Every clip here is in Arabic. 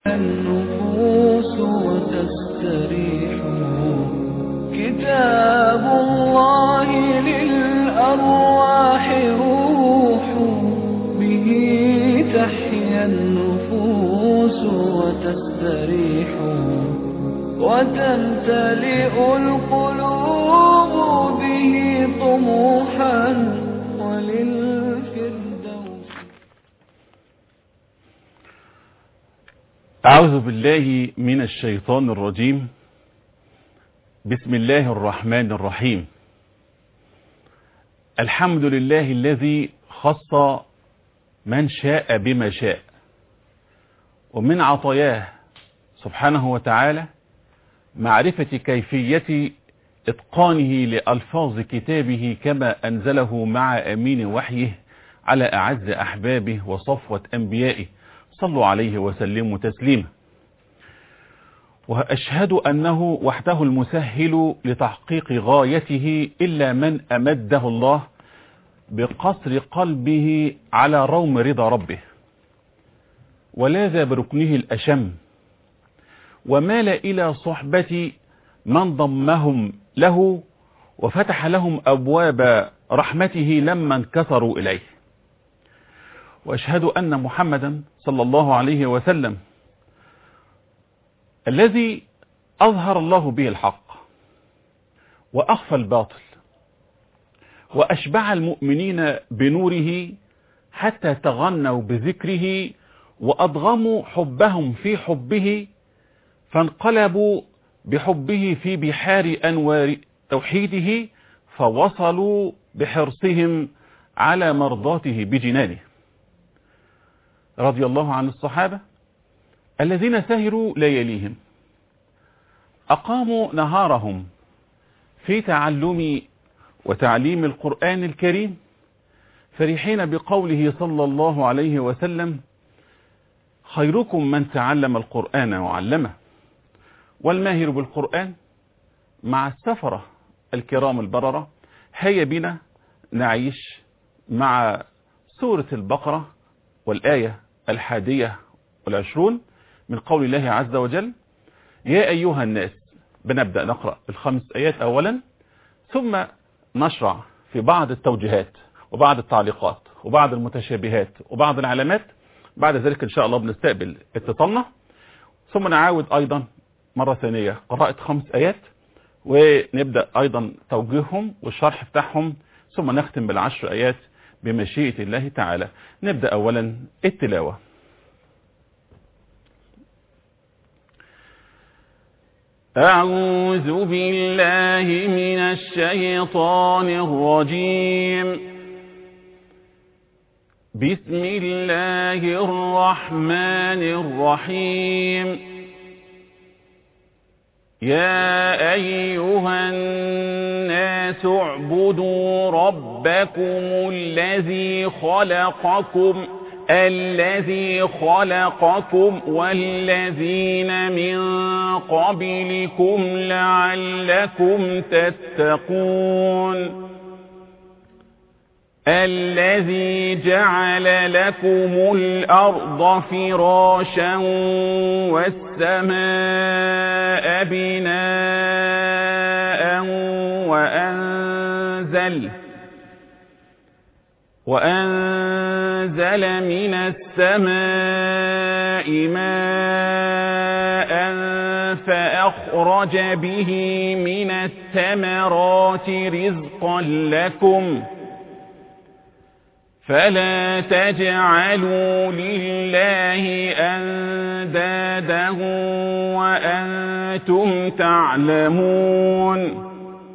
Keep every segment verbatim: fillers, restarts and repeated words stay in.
النفوس وتستريح. كتاب الله للأرواح روح، به تحيا النفوس وتستريح، وتمتلئ القلوب به طموحا وللفردوس. أعوذ بالله من الشيطان الرجيم. بسم الله الرحمن الرحيم. الحمد لله الذي خص من شاء بما شاء، ومن عطاياه سبحانه وتعالى معرفة كيفية إتقانه لألفاظ كتابه كما أنزله مع أمين وحيه على أعز أحبابه وصفوة أنبيائه، صلوا عليه وسلموا تسليما. وأشهد أنه وحده المسهل لتحقيق غايته، إلا من أمده الله بقصر قلبه على روم رضا ربه، ولاذ بركنه الأشم، ومال إلى صحبة من ضمهم له، وفتح لهم أبواب رحمته لما انكسروا إليه. وأشهد أن محمدا صلى الله عليه وسلم الذي أظهر الله به الحق وأخفى الباطل، وأشبع المؤمنين بنوره حتى تغنوا بذكره، وأضغموا حبهم في حبه، فانقلبوا بحبه في بحار أنوار توحيده، فوصلوا بحرصهم على مرضاته بجنانه. رضي الله عن الصحابة الذين سهروا لياليهم، أقاموا نهارهم في تعلم وتعليم القرآن الكريم، فرحين بقوله صلى الله عليه وسلم: خيركم من تعلم القرآن وعلمه. والماهر بالقرآن مع السفرة الكرام البررة. هيا بنا نعيش مع سورة البقرة والآية الحادية والعشرون من قول الله عز وجل: يا أيها الناس. بنبدأ نقرأ الخمس آيات أولا، ثم نشرع في بعض التوجيهات وبعض التعليقات وبعض المتشابهات وبعض العلامات. بعد ذلك إن شاء الله بنستقبل اتصالنا، ثم نعاود أيضا مرة ثانية قراءة خمس آيات، ونبدأ أيضا توجيههم والشرح بتاعهم، ثم نختم بالعشر آيات بمشيئة الله تعالى. نبدأ أولا التلاوة. أعوذ بالله من الشيطان الرجيم. بسم الله الرحمن الرحيم. يا أيها الناس اعبدوا ربكم الذي خلقكم الذي خلقكم والذين من قبلكم لعلكم تتقون. الذي جعل لكم الأرض فراشا والسماء بناء وأنزل وأنزل من السماء ماء فأخرج به من الثمرات رزقا لكم، فلا تجعلوا لله أندادا وأنتم تعلمون.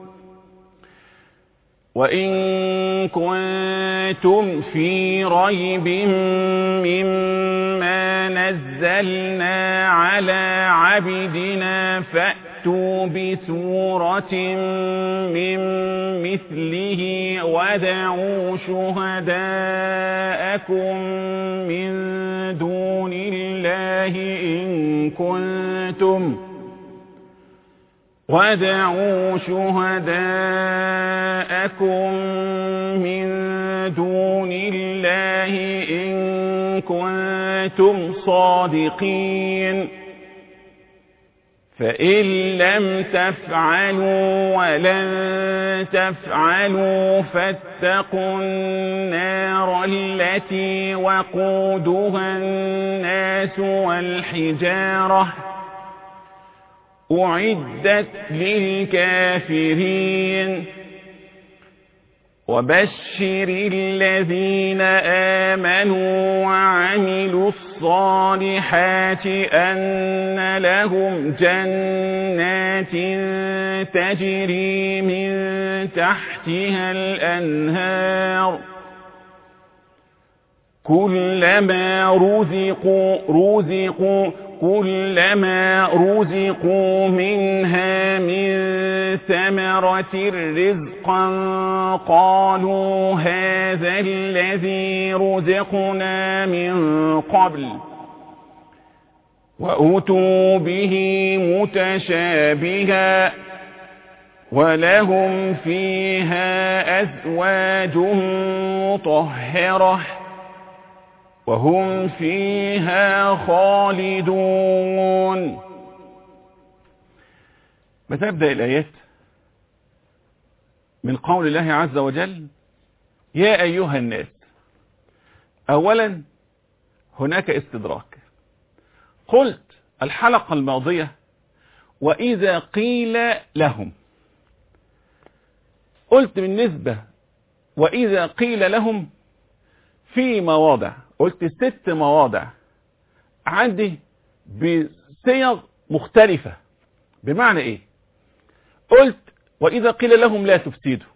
وإن كنتم في ريب مما نزلنا على عبدنا فأتوا بسورة من مثله وادعوا شهداءكم من دون الله إن كنتم وادعوا شهداءكم من دون الله إن كنتم صادقين فإن لم تفعلوا ولن تفعلوا فاتقوا النار التي وقودها الناس والحجارة أعدت للكافرين وبشر الذين آمنوا وعملوا الصالحات أن لهم جنات تجري من تحتها الأنهار كلما رزقوا رزقوا كلما رزقوا منها من ثمرة رزقا قالوا هذا الذي رزقنا من قبل وأتوا به متشابها ولهم فيها أزواج مطهرة وهم فيها خالدون. بتبدأ الآيات من قول الله عز وجل يا أيها الناس. أولا هناك استدراك. قلت الحلقة الماضية وإذا قيل لهم، قلت بالنسبة وإذا قيل لهم في مواضع، قلت ست مواضع عندي بصيغ مختلفة. بمعنى ايه؟ قلت واذا قيل لهم لا تفسدوا،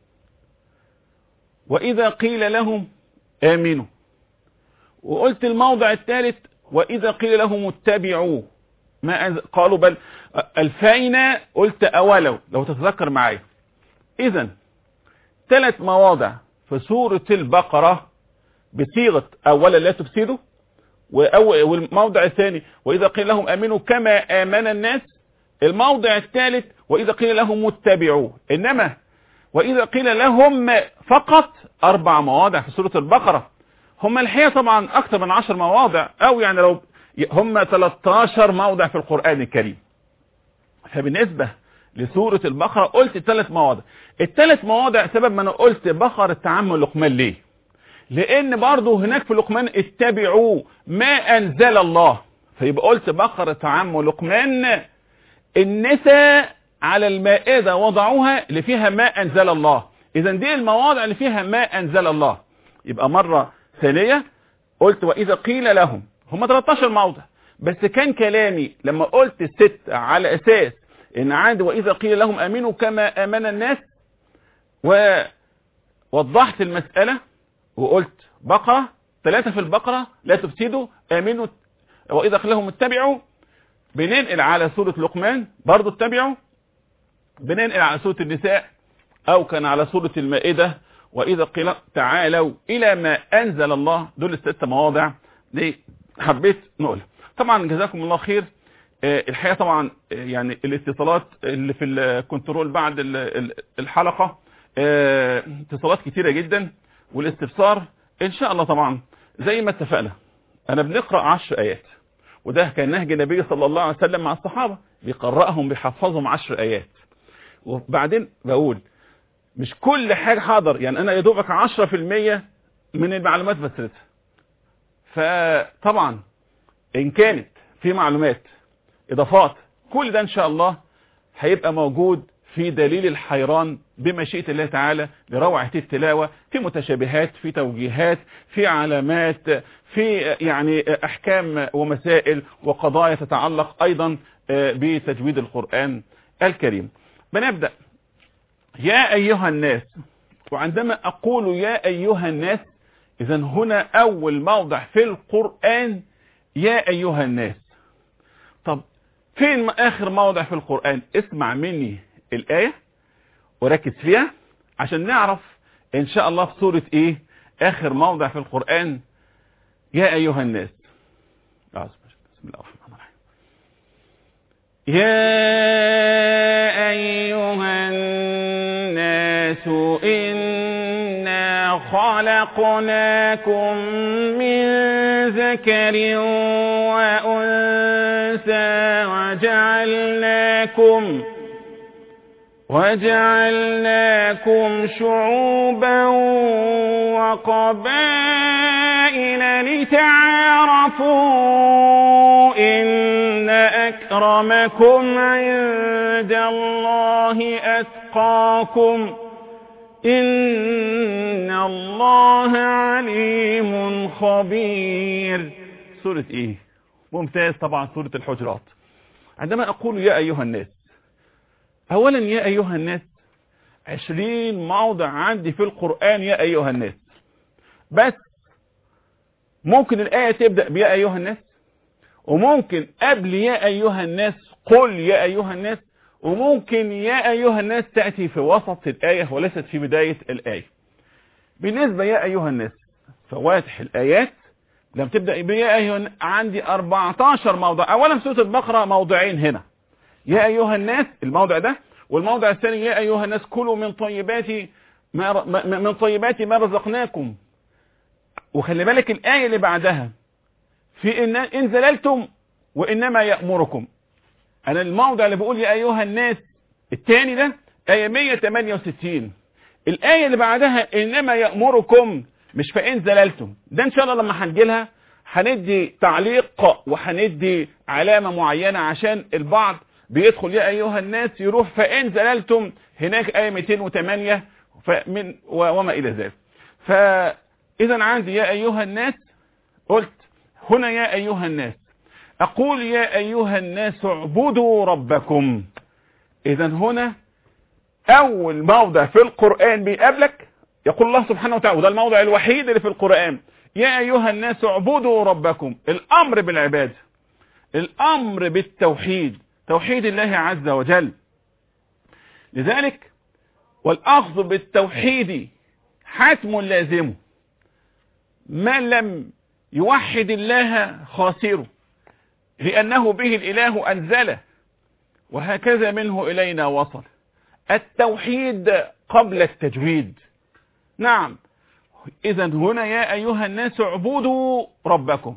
واذا قيل لهم امنوا، وقلت الموضع الثالث واذا قيل لهم اتبعوا ما قالوا بل الفينا، قلت اولوا لو تتذكر معايا. اذا ثلاث مواضع في سورة البقرة بصيغة اولا لا تفسدوا، والموضع الثاني واذا قيل لهم امنوا كما امن الناس، الموضع الثالث واذا قيل لهم اتبعوا. انما واذا قيل لهم فقط اربع مواضع في سورة البقرة. هم الحقيقة طبعا اكثر من عشر مواضع، او يعني لو هم ثلاثة عشر موضع في القرآن الكريم. فبالنسبة لسورة البقرة قلت ثلاث مواضع. الثلاث مواضع سبب ما انا قلت بقرة تعامل لقمان ليه؟ لان برضو هناك في لقمان اتبعوا ما انزل الله، فيبقى قلت بقرة تعامل لقمان. النساء على المائدة وضعوها اللي فيها ما انزل الله، اذا دي المواضع اللي فيها ما انزل الله. يبقى مرة ثانية قلت واذا قيل لهم، هم ثلاثة عشر موضع، بس كان كلامي لما قلت ست على اساس ان عاد واذا قيل لهم امنوا كما امن الناس، ووضحت المسألة وقلت بقرة ثلاثة في البقرة لا تفسدوا امنوا واذا قيل لهم اتبعوا، بننقل على سورة لقمان برضو اتبعوا، بننقل على سورة النساء او كان على سورة المائدة واذا قيل تعالوا الى ما انزل الله. دول الست مواضع دي حبيت نقول. طبعا جزاكم الله خير. الحقيقة طبعا يعني الاتصالات اللي في الكنترول بعد الحلقة اتصالات كتيرة جدا، والاستفسار ان شاء الله طبعا زي ما اتفقنا انا بنقرأ عشر ايات، وده كان نهج النبي صلى الله عليه وسلم مع الصحابة، بيقرأهم بيحفظهم عشر ايات. وبعدين بقول مش كل حاجة حاضر، يعني انا يدوبك عشرة في المية من المعلومات بسرتها. فطبعا ان كانت في معلومات اضافات كل ده ان شاء الله هيبقى موجود في دليل الحيران بمشيئة الله تعالى لروعة التلاوة، في متشابهات، في توجيهات، في علامات، في يعني احكام ومسائل وقضايا تتعلق ايضا بتجويد القرآن الكريم. بنبدأ يا ايها الناس. وعندما اقول يا ايها الناس، اذا هنا اول موضع في القرآن يا ايها الناس. طب فين اخر موضع في القرآن؟ اسمع مني الآية وركز فيها عشان نعرف ان شاء الله في سورة ايه اخر موضع في القرآن يا ايها الناس. بسم الله الرحمن الرحيم. يا ايها الناس انا خلقناكم من ذكر وأنثى وجعلناكم وجعلناكم شعوبا وقبائل لتعارفوا إن أكرمكم عند الله أتقاكم إن الله عليم خبير. سورة ايه؟ ممتاز، طبعا سورة الحجرات. عندما اقول يا ايها الناس، اولا يا ايها الناس عشرين موضع عندي في القرآن يا ايها الناس، بس ممكن الآية تبدأ بيا ايها الناس، وممكن قبل يا ايها الناس قل يا ايها الناس، وممكن يا أيها الناس تأتي في وسط الآية وليست في بداية الآية. بالنسبة يا أيها الناس فواتح الآيات لم تبدأ بيا أيها الناس عندي أربعة عشر موضع. أولا سورة البقرة موضعين هنا، يا أيها الناس الموضع ده، والموضع الثاني يا أيها الناس كلوا من طيبات ما من طيبات ما رزقناكم. وخلي بالك الآية اللي بعدها في إن إن زللتم وإنما يأمركم. أنا الموضع اللي بقول يا أيها الناس الثاني ده آية مية وثمانية وستين. الآية اللي بعدها إنما يأمركم مش فإن زللتم. ده إن شاء الله لما هنجي لها هندي تعليق وهندي علامة معينة، عشان البعض بيدخل يا أيها الناس يروح فإن زللتم هناك آية مئتين وثمانية فمن وما إلى ذلك. فإذا عندي يا أيها الناس، قلت هنا يا أيها الناس، أقول يا أيها الناس اعبدوا ربكم. إذا هنا أول موضع في القرآن بيقابلك يقول الله سبحانه وتعالى، وده الموضع الوحيد اللي في القرآن، يا أيها الناس اعبدوا ربكم. الأمر بالعبادة، الأمر بالتوحيد، توحيد الله عز وجل. لذلك والأخذ بالتوحيد حتم لازم، من لم يوحد الله خاسره، لأنه به الإله أنزله وهكذا منه إلينا وصل. التوحيد قبل التجويد. نعم، إذا هنا يا أيها الناس اعبدوا ربكم.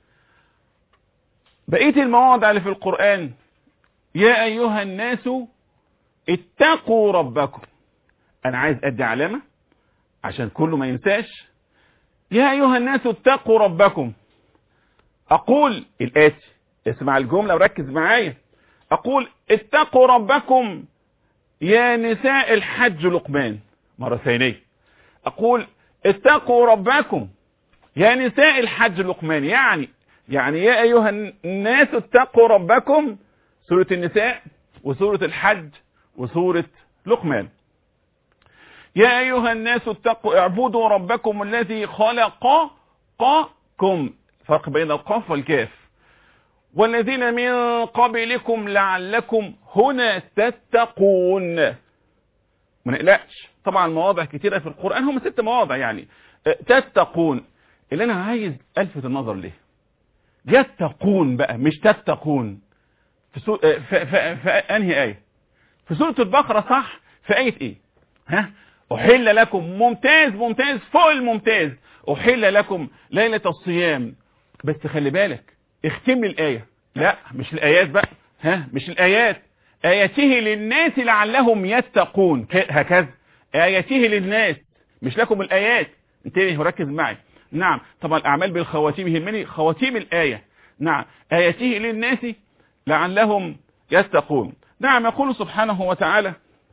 بقية المواضع اللي في القرآن يا أيها الناس اتقوا ربكم. أنا عايز أدي علامة عشان كله ما ينساش. يا أيها الناس اتقوا ربكم. أقول الآتي، اسمع الجملة وركز معايا. أقول اتقوا ربكم يا نساء الحج لقمان. مرة ثانية أقول اتقوا ربكم يا نساء الحج لقمان. يعني يعني يا أيها الناس اتقوا ربكم سورة النساء وسورة الحج وسورة لقمان. يا أيها الناس اتقوا اعبدوا ربكم الذي خلقكم، فرق بين القاف والكاف، والذين من قبلكم لعلكم هنا تتقون. ما نقلقش، طبعا مواضع كتيرة في القرآن، هم ست مواضع يعني تتقون. اللي انا عايز الفت النظر ليه يتقون بقى مش تتقون. في, سو... في... في... في انهي آية؟ في سورة البقرة صح؟ في آية ايه؟ ها؟ أحل لكم. ممتاز ممتاز فوق الممتاز. أحل لكم ليلة الصيام. بس خلي بالك اختم الآية. لا مش الآيات بقى، ها مش الآيات. آياته للناس لعلهم يتقون، هكذا آياته للناس مش لكم الآيات. انتبه وركز معي. نعم طبعا الأعمال بالخواتيم يهمني خواتيم الآية. نعم آياته للناس لعلهم يتقون. نعم يقول سبحانه وتعالى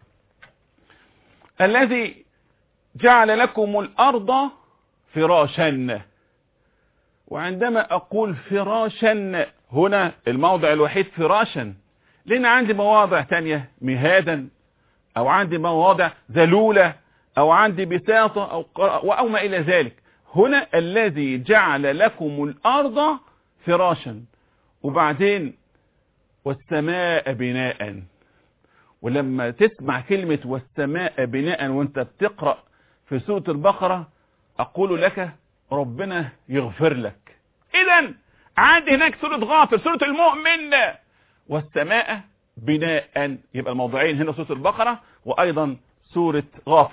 الذي جعل لكم الأرض فراشا. وعندما أقول فراشا هنا الموضع الوحيد فراشا، لأن عندي مواضع تانية مهادا، أو عندي مواضع ذلولة، أو عندي بساطة أو, أو ما إلى ذلك. هنا الذي جعل لكم الأرض فراشا، وبعدين والسماء بناء. ولما تسمع كلمة والسماء بناء وانت بتقرأ في سورة البقرة أقول لك ربنا يغفر لك. إذن عندي هناك سورة غافر، سورة المؤمن، والسماء بناء. يبقى الموضوعين هنا سورة البقرة وأيضا سورة غافر.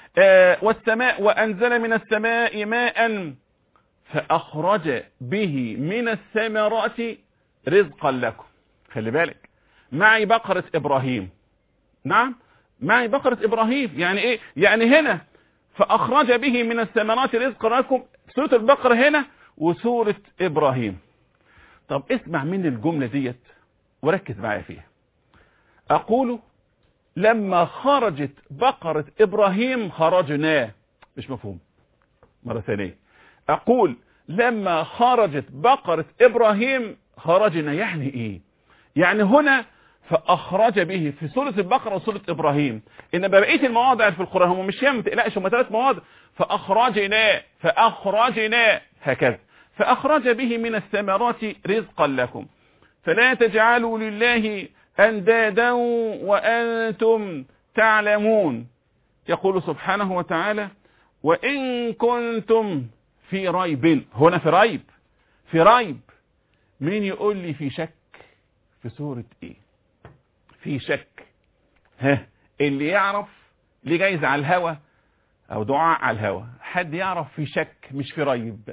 آه والسماء وأنزل من السماء ماء فأخرج به من الثمرات رزقا لكم. خلي بالك، معي بقرة إبراهيم. نعم، معي بقرة إبراهيم. يعني إيه؟ يعني هنا فأخرج به من الثمرات رزقا لكم، سورة البقرة هنا وسورة إبراهيم. طب اسمع من الجملة ديت وركز معايا فيها. أقول لما خرجت بقرة إبراهيم خرجنا. مش مفهوم. مرة ثانية أقول لما خرجت بقرة إبراهيم خرجنا. يعني إيه؟ يعني هنا فأخرج به في سورة البقرة وسورة إبراهيم، إن بقية المواضع في القرآن هم مش يم تقلقش، هم ثلاث مواضع. فأخرجنا فأخرجنا هكذا، فأخرج به من الثمرات رزقا لكم فلا تجعلوا لله أندادا وأنتم تعلمون. يقول سبحانه وتعالى وإن كنتم في ريب. هنا في ريب، في ريب. مين يقول لي في شك؟ في سورة ايه في شك؟ ها، اللي يعرف ليه جايز على الهوى او دعاء على الهوى. حد يعرف في شك مش في ريب؟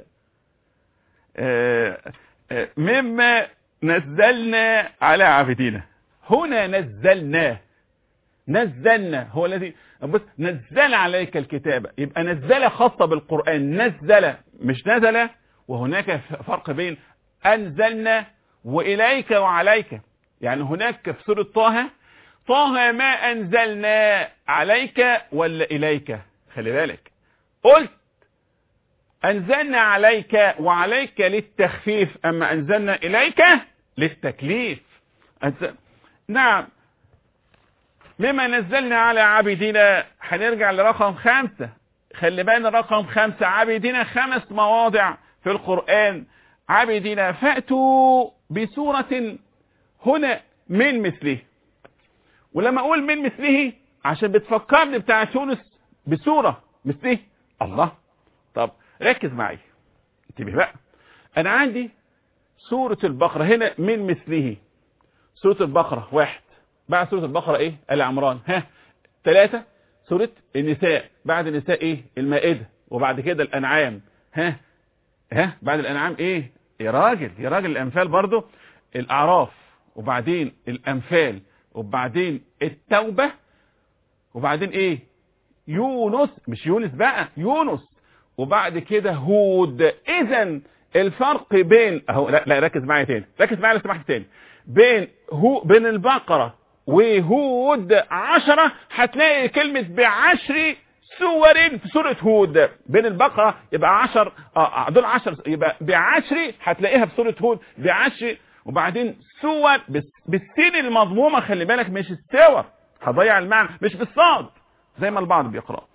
آه آه مما نزلنا على عبدنا. هنا نزلنا، نزلنا هو الذي بص نزل عليك الكتاب، يبقى نزل خاصة بالقرآن، نزل مش نزل. وهناك فرق بين أنزلنا وإليك وعليك. يعني هناك في سورة طه طه ما أنزلنا عليك ولا إليك. خلي بالك، قلت أنزلنا عليك وعليك للتخفيف، أما أنزلنا إليك للتكليف. أنزل... نعم، مما نزلنا على عبدنا. هنرجع لرقم خمسة. خلي بالنا رقم خمسة عبدنا، خمس مواضع في القرآن عبدنا. فأتوا بسورة هنا من مثله. ولما أقول من مثله عشان بتفكرني بتاع تونس بسورة مثله. الله، طب ركز معي انتبه بقى. أنا عندي سورة البقرة هنا من مثله. سورة البقرة واحد، بعد سورة البقرة ايه؟ آل عمران. ها، ثلاثة سورة النساء، بعد النساء ايه؟ المائدة، وبعد كده الأنعام. ها ها بعد الأنعام ايه؟ يا راجل يا راجل الأنفال برضو، الأعراف، وبعدين الأنفال، وبعدين التوبة، وبعدين ايه؟ يونس. مش يونس بقى، يونس، وبعد كده هود. اذا الفرق بين اهو لا, لا ركز معايا تاني، ركز معايا لو سمحت تاني. بين هو بين البقرة وهود عشرة، هتلاقي كلمة بعشر سور في سورة هود. بين البقرة يبقى عشر، اه دول عشر، يبقى بعشر هتلاقيها في سورة هود بعشر. وبعدين سور بالسين المضمومة، خلي بالك مش السور، هضيع المعنى، مش بالصاد زي ما البعض بيقرأ.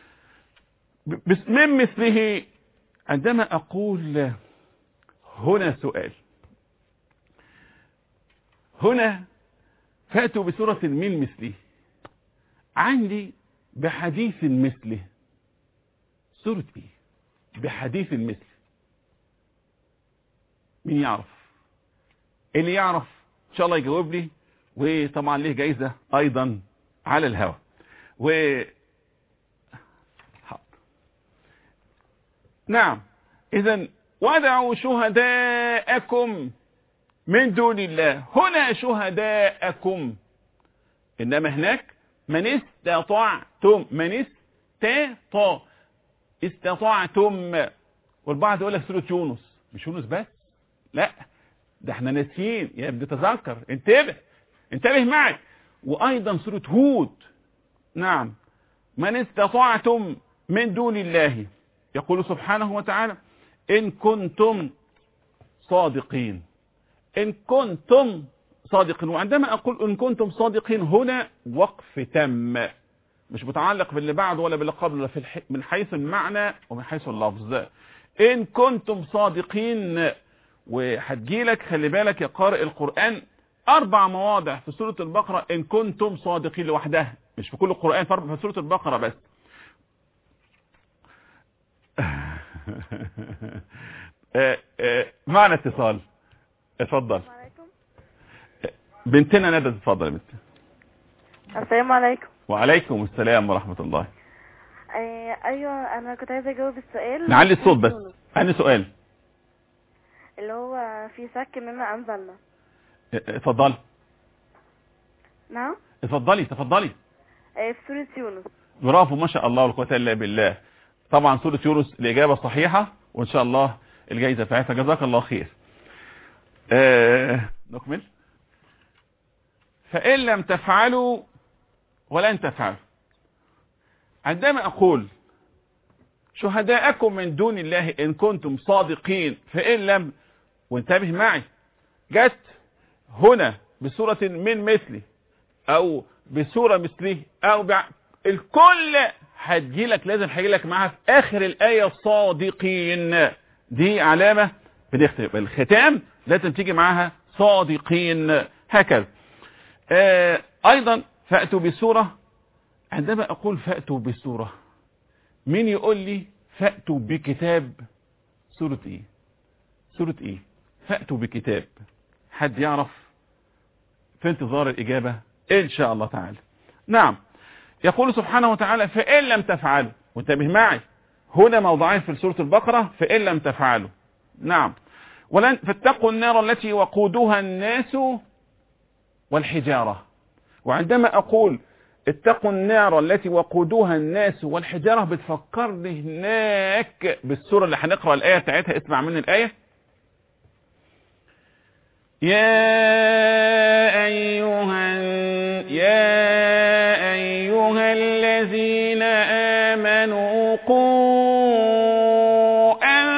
من مثله. عندما أقول هنا سؤال، هنا فأتوا بسورة من مثله، عندي بحديث مثله. سورة ايه بحديث مثله؟ مين يعرف؟ اللي يعرف ان شاء الله يجاوب لي، وطبعا ليه جايزة ايضا على الهوى. و نعم، اذا ودعوا شهداءكم من دون الله. هنا شهداءكم، انما هناك من استطعتم، من استطاع استطعتم. والبعض يقول لك سورة يونس. مش يونس بس، لا ده احنا ناسيين يا ابني، تذكر، انتبه انتبه معي. وايضا سورة هود. نعم، من استطعتم من دون الله. يقول سبحانه وتعالى إن كنتم صادقين، إن كنتم صادقين. وعندما أقول إن كنتم صادقين هنا وقف تم، مش متعلق باللي بعد ولا باللي قبل، في الح... من حيث المعنى ومن حيث اللفظ. إن كنتم صادقين. وهتجيلك خلي بالك يا قارئ القرآن أربع مواضع في سورة البقرة إن كنتم صادقين لوحدها، مش في كل القرآن، في سورة البقرة بس. معنا اتصال، اتفضل. بنتنا ندى، اتفضل يا بنت. السلام عليكم. وعليكم السلام ورحمة الله. آه ايوه انا كنت عايزه اجاوب السؤال. نعلي الصوت بس. أنهي سؤال؟ اللي هو في شك مما انزلنا. اتفضلي. نعم اتفضلي تفضلي. آه في سورة يونس. برافو ما شاء الله والقوة الا بالله. طبعا سورة يونس الإجابة صحيحة، وإن شاء الله الجائزة بتاعتها. جزاك الله خير. آه نكمل. فإن لم تفعلوا ولن تفعلوا، عندما أقول شهداءكم من دون الله إن كنتم صادقين، فإن لم، وانتبه معي، جت هنا بسورة من مثله أو بسورة مثله أو بع... الكل هتجيلك، لازم هيجيلك معها في آخر الآية صادقين. دي علامة بنختم الختام، لازم تيجي معها صادقين هكذا. آه أيضا فأتوا بسورة. عندما أقول فأتوا بسورة، مين يقول لي فأتوا بكتاب؟ سورة إيه؟ سورة إيه؟ فأتوا بكتاب. حد يعرف؟ في انتظار الإجابة إن شاء الله تعالى. نعم، يقول سبحانه وتعالى فإن لم تفعلوا، وانتبه معي هنا موضعين في سورة البقرة، فإن لم تفعلوا. نعم، ولن فاتقوا النار التي وقودها الناس والحجارة. وعندما أقول اتقوا النار التي وقودها الناس والحجارة، بتفكرني هناك بالسورة اللي هنقرأ الآية بتاعتها. اسمع مني الآية. يا أيها يا أيها الذين آمنوا قوا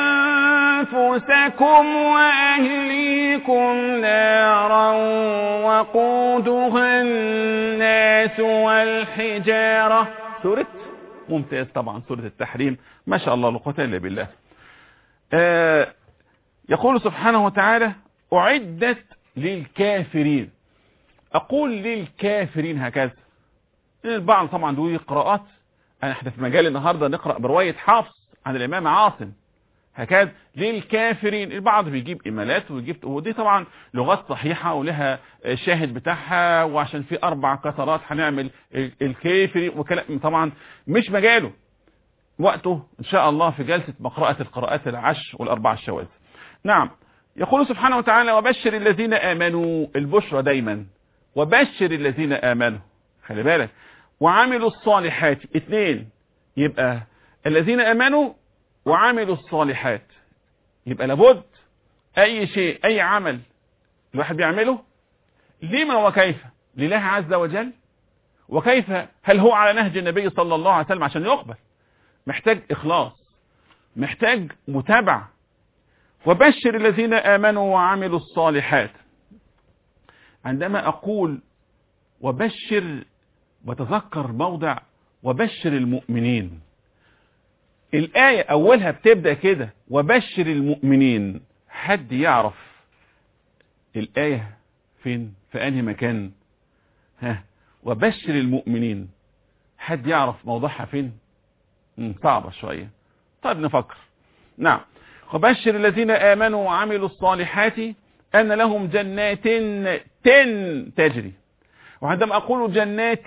أنفسكم وأهليكم نارا وقودها الناس والحجارة. سورة ممتاز طبعا، سورة التحريم. ما شاء الله لا قوة إلا بالله. آه يقول سبحانه وتعالى أعدت للكافرين. أقول للكافرين هكذا. البعض طبعا دول قراءات، أنا احنا في مجال النهاردة نقرأ برواية حفص عن الإمام عاصم هكذا للكافرين. البعض بيجيب إيميلات ويجيب، ودي طبعا لغات صحيحة ولها شاهد بتاعها، وعشان في أربع كسرات هنعمل الكافرين وكلام طبعا مش مجاله. وقته إن شاء الله في جلسة مقرأة القراءات العشر والأربع الشواذ. نعم، يقول سبحانه وتعالى وبشر الذين آمنوا. البشرى دايما وبشر الذين آمنوا، خلي بالك، وعملوا الصالحات. اثنين، يبقى الذين آمنوا وعملوا الصالحات. يبقى لابد أي شيء أي عمل الواحد بيعمله لما وكيف لله عز وجل، وكيف هل هو على نهج النبي صلى الله عليه وسلم عشان يقبل. محتاج إخلاص، محتاج متابعة. وبشر الذين آمنوا وعملوا الصالحات. عندما أقول وبشر وتذكر موضع وبشر المؤمنين. الآية أولها بتبدأ كده وبشر المؤمنين. حد يعرف الآية فين؟ في أنهي مكان؟ ها، وبشر المؤمنين. حد يعرف موضوعها فين؟ صعبة شوية. طيب نفكر. نعم، وبشر الذين آمنوا وعملوا الصالحات أن لهم جنات تن تجري. وعندما أقول جنات،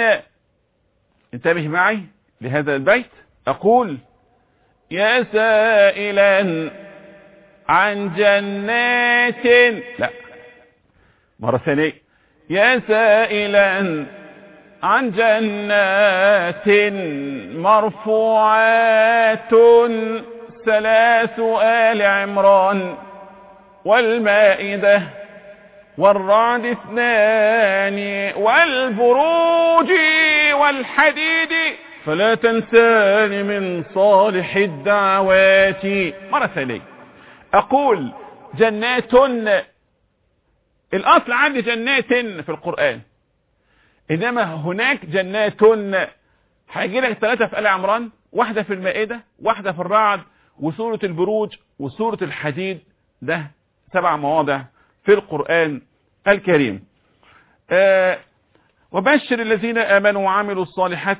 انتبه معي لهذا البيت، أقول يا سائلا عن جنات، لا مرة ثانية، يا سائلا عن جنات مرفوعات ثلاث آل عمران والمائدة والرعد اثنان والبروج والحديد فلا تنسان من صالح الدعوات. مرة ثانية أقول جنات. الأصل عندي جنات في القرآن، إنما هناك جنات هيجي لك ثلاثة في آل عمران، واحدة في المائدة، واحدة في الرعد، وسورة البروج وسورة الحديد. ده سبع مواضع في القرآن الكريم. آه وبشر الذين آمنوا وعملوا الصالحات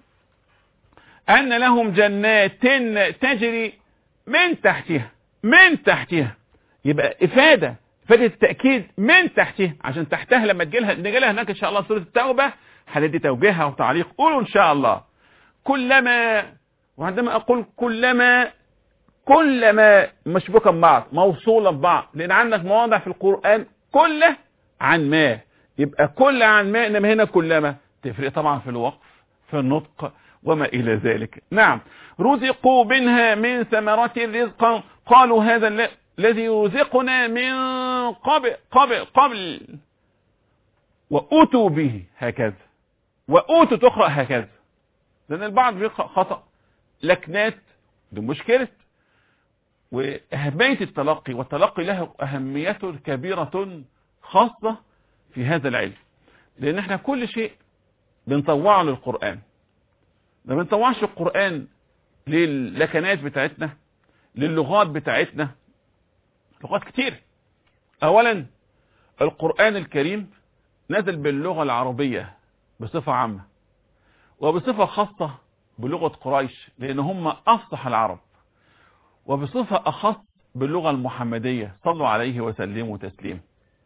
أن لهم جنات تجري من تحتها. من تحتها يبقى إفادة، إفادة التأكيد من تحتها، عشان تحتها لما تجيلها نجيلها هناك إن شاء الله سورة التوبة هندي توجيهها وتعليق. قولوا إن شاء الله كلما، وعندما أقول كلما كلما مشبوكة ببعض، موصولة ببعض، لأن عندك مواضع في القرآن كله عن ما، يبقى كل عن ما، إنما هنا كلما تفرق طبعا في الوقف، في النطق وما إلى ذلك. نعم. رزقوا منها من ثمرات رزقا قالوا هذا الذي يرزقنا من قبل قبل قبل وأتوا به هكذا، وأتوا تقرأ هكذا، لأن البعض بيقرأ خطأ لكنات، دي مشكلة. وأهمية التلقي، والتلقي له أهمية كبيرة خاصة في هذا العلم، لأن احنا كل شيء بنطوعه للقرآن، ما بنطوعش القرآن للكنات بتاعتنا، للغات بتاعتنا، لغات كتير. أولا القرآن الكريم نزل باللغة العربية بصفة عامة، وبصفة خاصة بلغة قريش لأن هم أفصح العرب، وبصفة أخص باللغة المحمدية صلوا عليه وسلموا تسليم.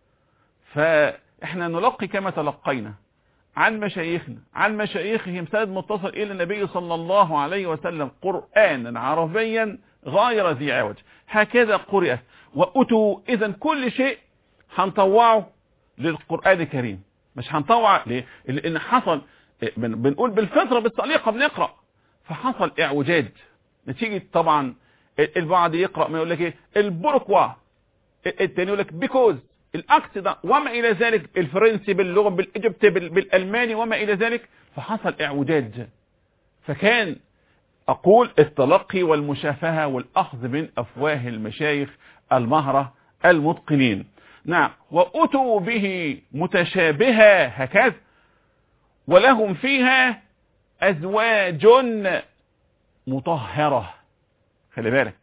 فإحنا نلقي كما تلقينا عن مشايخنا، عن مشايخهم سند متصل إلى النبي صلى الله عليه وسلم قرآنا عربيا غير ذي عوج، هكذا قرأت. وأتوا، إذن كل شيء هنطوعه للقرآن الكريم، مش هنطوع ليه؟ لأن حصل بنقول بالفطرة بالطريقة بنقرأ، فحصل اعوجاج نتيجة طبعا البعض يقرأ ما يقول لك ايه البركوا، التاني يقول لك بيكوز، الاكس ده وما الى ذلك، الفرنسي باللغة بالايجبتي بالالماني وما الى ذلك، فحصل اعوجاج. فكان اقول التلقي والمشافهة والاخذ من افواه المشايخ المهرة المتقنين. نعم. وأتوا به متشابها هكذا، ولهم فيها أزواج مطهرة، خلي بالك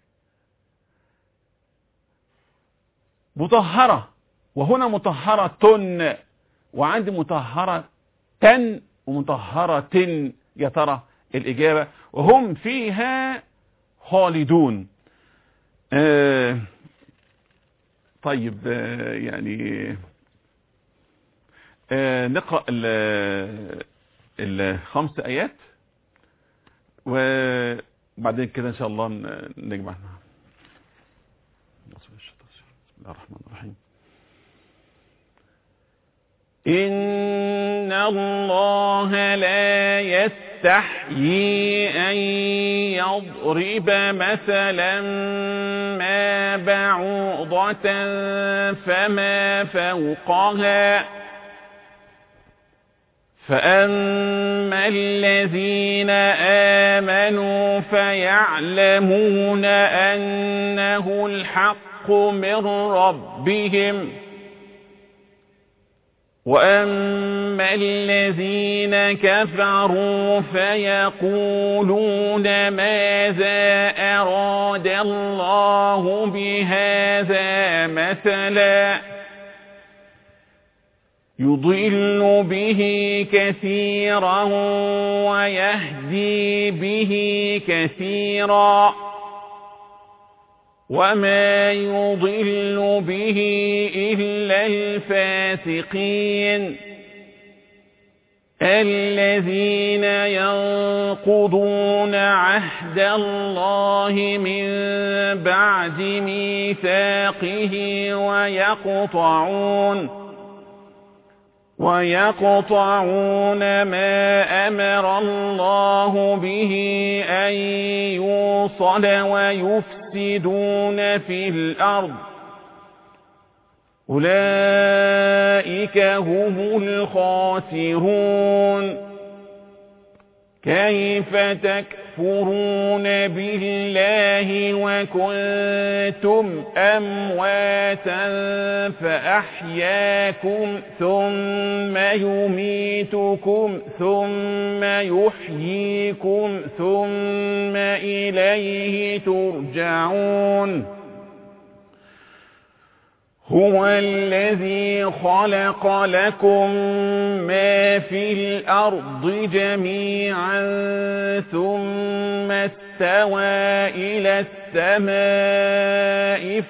مطهرة، وهنا مطهرة، وعندي مطهرة تن ومطهرة يا ترى الإجابة، وهم فيها خالدون. آه طيب آه يعني آه نقرأ الخمس آيات وبعدين كده إن شاء الله نجمع. بسم الله الرحمن الرحيم. إن الله لا يستحيي أن يضرب مثلا ما بعوضة فما فوقها، فأما الذين آمنوا فيعلمون أنه الحق من ربهم، وأما الذين كفروا فيقولون ماذا أراد الله بهذا مثلا، يضل به كثيرا ويهدي به كثيرا، وما يضل به إلا الفاسقين الذين ينقضون عهد الله من بعد ميثاقه ويقطعون ويقطعون ما أمر الله به أن يوصل ويفسدون في الأرض، أولئك هم الخاسرون. كيف تكفرون بالله وكنتم أمواتا فأحياكم ثم يميتكم ثم يحييكم ثم إليه ترجعون. هو الذي خلق لكم ما في الأرض جميعا ثم استوى إلى السماء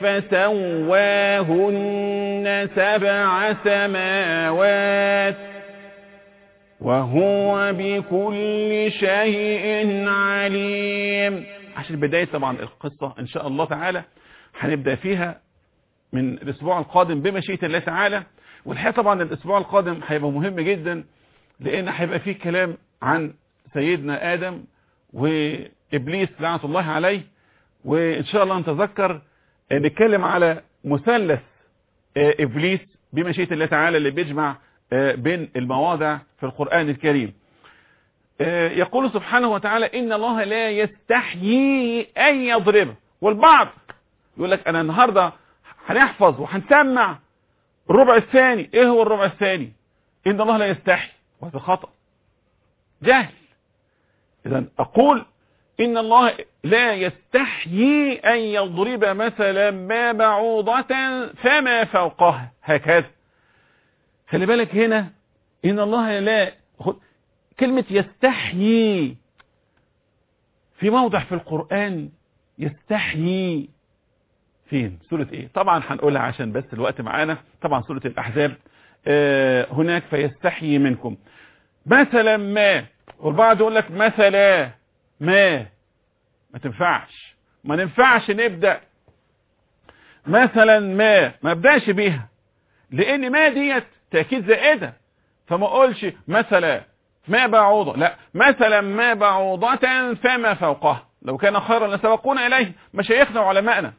فسواهن سبع سماوات وهو بكل شيء عليم. عشان بداية طبعا القصة إن شاء الله تعالى هنبدأ فيها من الأسبوع القادم بمشيئة الله تعالى. والحقيقة طبعا الأسبوع القادم هيبقى مهم جدا، لأن هيبقى فيه كلام عن سيدنا آدم وإبليس لعنة الله عليه. وإن شاء الله نتذكر نتكلم على مثلث إبليس بمشيئة الله تعالى اللي بيجمع بين المواضع في القرآن الكريم. يقول سبحانه وتعالى إن الله لا يستحيي أن يضربه. والبعض يقول لك أنا النهاردة هنحفظ وهنسمع الربع الثاني. إيه هو الربع الثاني؟ إن الله لا يستحي، وهذا خطأ جهل. إذن أقول إن الله لا يستحيي أن يضرب مثلا ما بعوضة فما فوقها، هكذا. خلي بالك هنا إن الله لا، كلمة يستحيي في موضع في القرآن يستحيي فين؟ سورة ايه؟ طبعا هنقولها عشان بس الوقت معانا. طبعا سورة الأحزاب آه هناك فيستحيي منكم مثلا ما. والبعض يقول لك مثلا ما ما تنفعش، ما ننفعش نبدأ مثلا ما ما ابدأش بيها، لأن ما ديت تأكيد زائدة. فما اقولش مثلا ما بعوضة، لا، مثلا ما بعوضة فما فوقها، لو كان خيرا لسبقونا إليه مشايخنا وعلمائنا.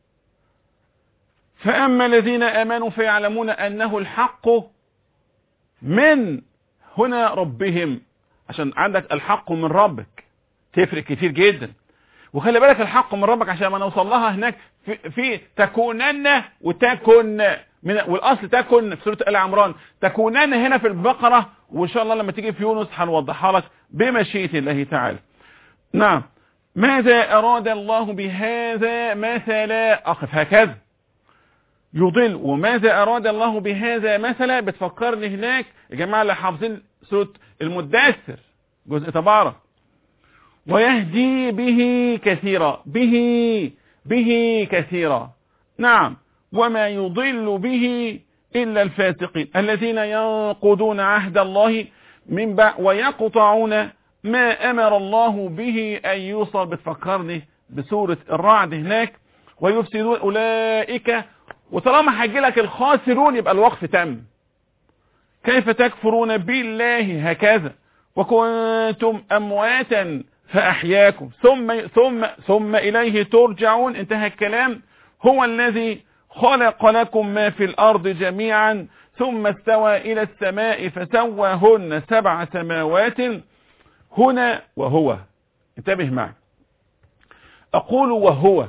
فأما الذين آمنوا فيعلمون أنه الحق من هنا ربهم، عشان عندك الحق من ربك تفرق كتير جدا. وخلي بالك الحق من ربك عشان ما نوصل لها هناك في, في تكونن وتكن من، والأصل تكن في سورة آل عمران، تكونن هنا في البقرة، وإن شاء الله لما تيجي في يونس هنوضحها لك بمشيئة الله تعالى. نعم. ماذا أراد الله بهذا مثلا؟ أقف هكذا يضل. وماذا أراد الله بهذا مثلا؟ بتفكرني هناك يا جماعة اللي حافظين سورة المدثر جزء تبارك، ويهدي به كثيرا، به به كثيرا. نعم. وما يضل به إلا الفاسقين الذين ينقضون عهد الله من بعد ويقطعون ما أمر الله به أن يوصل. بتفكرني بسورة الرعد هناك، ويفسدون أولئك. وطالما هيجي لك الخاسرون يبقى الوقف تم. كيف تكفرون بالله هكذا وكنتم أمواتا فأحياكم ثم ثم ثم إليه ترجعون. انتهى الكلام. هو الذي خلق لكم ما في الأرض جميعا ثم استوى إلى السماء فسواهن سبع سماوات. هنا وهو، انتبه معي، أقول وهو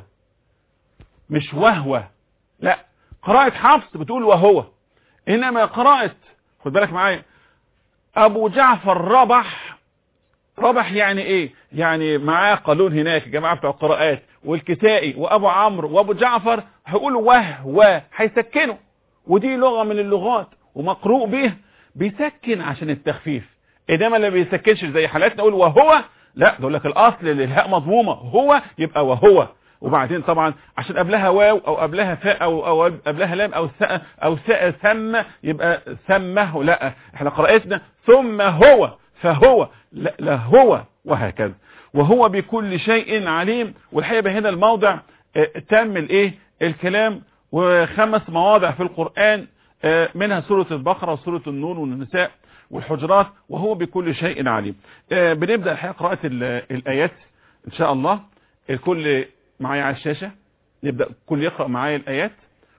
مش وهو، لا، قراءة حفص بتقول وهو، إنما قراءة، خد بالك معايا، أبو جعفر ربح. ربح يعني إيه؟ يعني معاه قانون هناك جماعة بتوع القراءات، والكسائي وأبو عمرو وأبو جعفر هيقولوا وهو، هيسكنوا، ودي لغة من اللغات ومقروء به بيسكن عشان التخفيف. إنما اللي بيسكنش زي حالاتنا نقول وهو، لا، دول لك الأصل للهاء مضمومة، هو يبقى وهو. وبعدين طبعا عشان قبلها واو او قبلها فاء او او قبلها لام او ساء او ساء ثم يبقى ثمه، لا، احنا قراءتنا ثم هو فهو، لا, لا هو، وهكذا. وهو بكل شيء عليم. والحقيقه هنا الموضع اه تم الايه الكلام، وخمس مواضع في القرآن اه منها سورة البقرة وسورة النور والنساء والحجرات. وهو بكل شيء عليم. اه بنبدأ الحقيقه قراءة الآيات ان شاء الله. الكل معايا على الشاشة، نبدأ كل يقرأ معايا الآيات.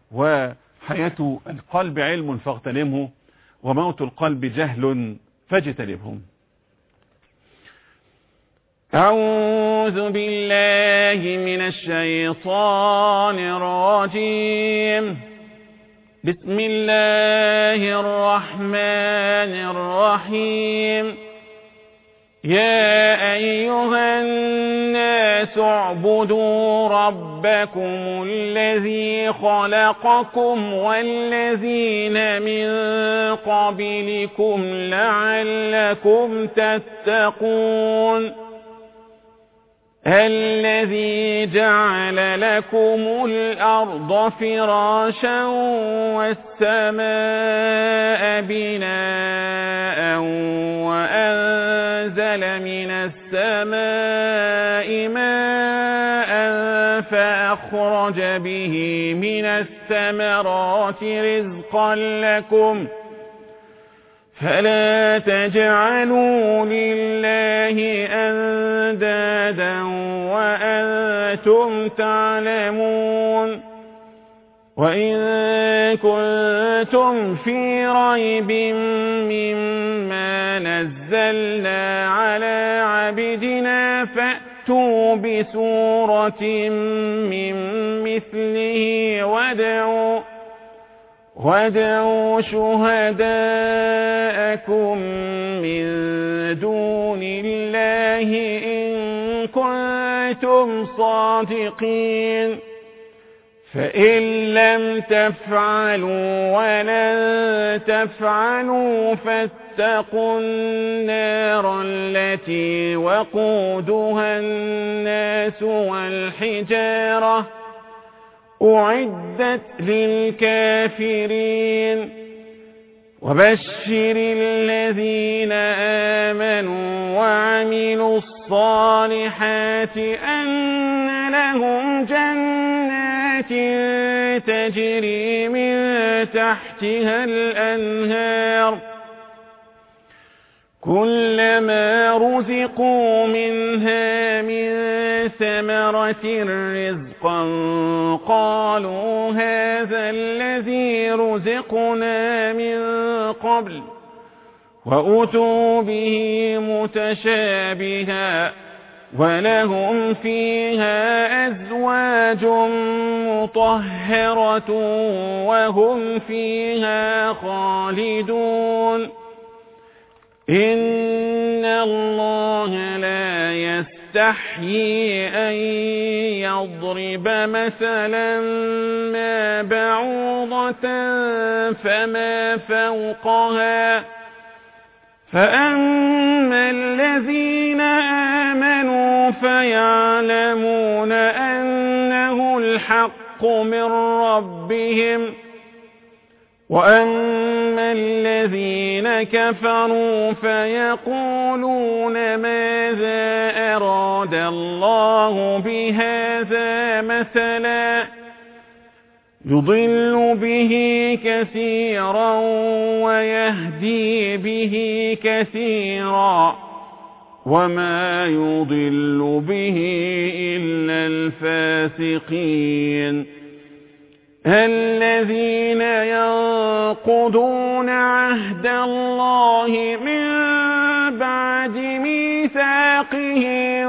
وحياة القلب علم فاغتنمه، وموت القلب جهل فاجتنبهم. أعوذ بالله من الشيطان الرجيم. بسم الله الرحمن الرحيم. يا أيها الناس اعبدوا ربكم الذي خلقكم والذين من قبلكم لعلكم تتقون. الذي جعل لكم الأرض فراشا والسماء بناء من السماء ماء فأخرج به من الثمرات رزقا لكم فلا تجعلوا لله أندادا وأنتم تعلمون وإن كنتم في ريب مما نزلنا على عبدنا فأتوا بسورة من مثله وادعوا وادعوا شهداءكم من دون الله إن كنتم صادقين فإن لم تفعلوا ولن تفعلوا فاتقوا النار التي وقودها الناس والحجارة أعدت للكافرين وبشر الذين آمنوا وعملوا الصالحات أن لهم جنات تجري من تحتها الأنهار كلما رزقوا منها من ثمرة رزقا قالوا هذا الذي رزقنا من قبل وأتوا به متشابها ولهم فيها أزواج مطهرة وهم فيها خالدون إن الله لا يستحيي أن يضرب مثلا ما بعوضة فما فوقها فأما الذين آمنوا فيعلمون أنه الحق من ربهم وأما الذين كفروا فيقولون ماذا أراد الله بهذا مثلا يضل به كثيرا ويهدي به كثيرا وما يضل به إلا الفاسقين الذين ينقضون عهد الله من بعد ميثاقه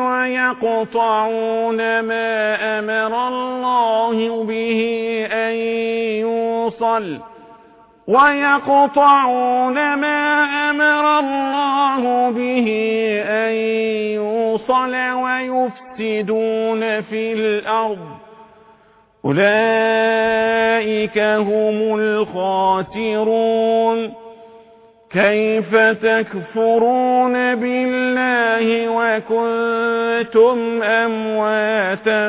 ويقطعون ما أمر الله به أن يوصل ويقطعون ما أمر الله به أن يوصل ويفسدون في الأرض أولئك هم الخاسرون كيف تكفرون بالله وكنتم أمواتا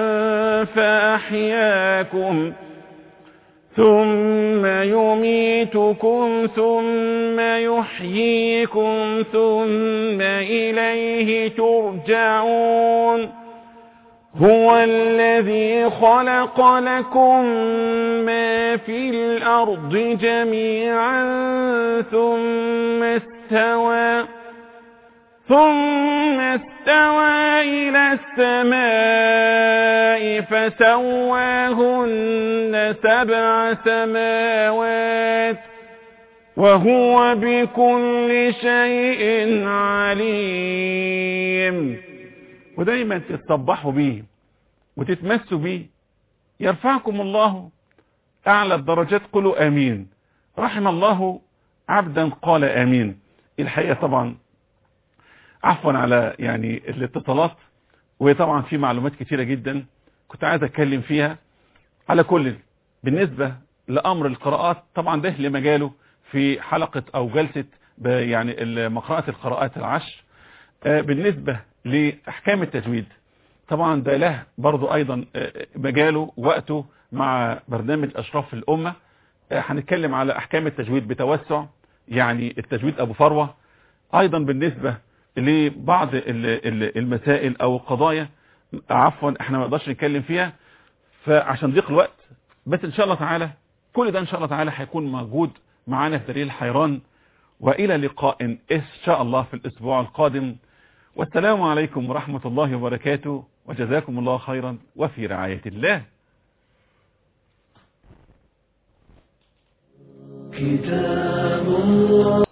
فأحياكم ثم يميتكم ثم يحييكم ثم إليه ترجعون هو الذي خلق لكم ما في الأرض جميعا ثم استوى ثم استوى إلى السماء فسواهن سبع سماوات وهو بكل شيء عليم. ودايما تتصبحوا بيه وتتمسوا بيه يرفعكم الله أعلى الدرجات. قولوا آمين. رحم الله عبدا قال آمين. الحقيقة طبعا عفوا على يعني الاتصالات، وطبعا في معلومات كتيرة جدا كنت عايز اتكلم فيها. على كل بالنسبة لأمر القراءات طبعا ده لمجاله في حلقة أو جلسة يعني مقرأة القراءات العشر. بالنسبة لأحكام التجويد طبعا ده له برضو أيضا مجاله وقته مع برنامج أشراف الأمة. هنتكلم على أحكام التجويد بتوسع، يعني التجويد أبو فروة. أيضا بالنسبة لبعض المسائل او القضايا عفوا احنا ما نقدرش نتكلم فيها فعشان ضيق الوقت، بس ان شاء الله تعالى كل ده ان شاء الله تعالى هيكون موجود معانا في دليل الحيران. والى لقاء ان شاء الله في الاسبوع القادم، والسلام عليكم ورحمة الله وبركاته، وجزاكم الله خيرا وفي رعاية الله. كتاب الله